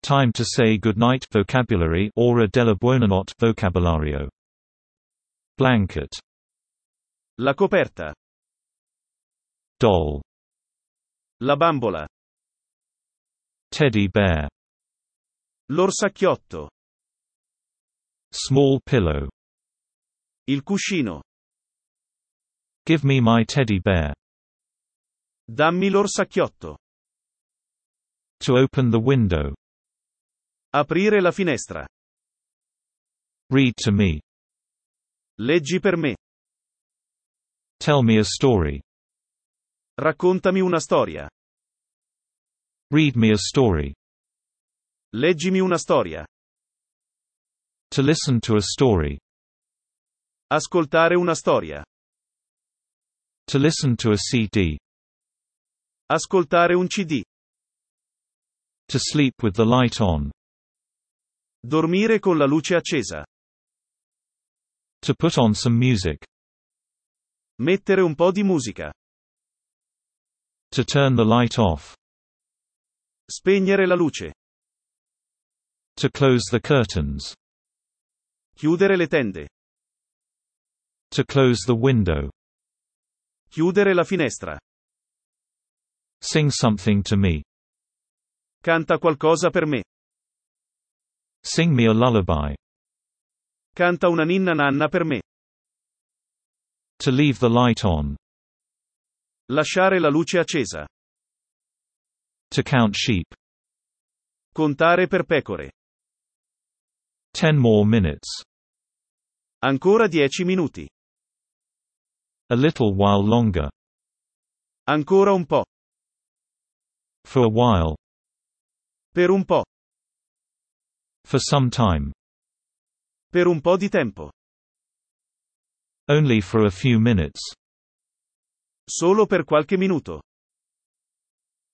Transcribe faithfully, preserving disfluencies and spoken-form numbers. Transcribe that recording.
Time to say goodnight vocabulary ora della buonanotte vocabolario. Blanket. La coperta. Doll. La bambola. Teddy bear. L'orsacchiotto. Small pillow. Il cuscino. Give me my teddy bear. Dammi l'orsacchiotto. To open the window. Aprire la finestra. Read to me. Leggi per me. Tell me a story. Raccontami una storia. Read me a story. Leggimi una storia. To listen to a story. Ascoltare una storia. To listen to a C D. Ascoltare un C D. To sleep with the light on. Dormire con la luce accesa. To put on some music. Mettere un po' di musica. To turn the light off. Spegnere la luce. To close the curtains. Chiudere le tende. To close the window. Chiudere la finestra. Sing something to me. Canta qualcosa per me. Sing me a lullaby. Canta una ninna nanna per me. To leave the light on. Lasciare la luce accesa. To count sheep. Contare per pecore. Ten more minutes. Ancora dieci minuti. A little while longer. Ancora un po'. For a while. Per un po'. For some time. Per un po' di tempo. Only for a few minutes. Solo per qualche minuto.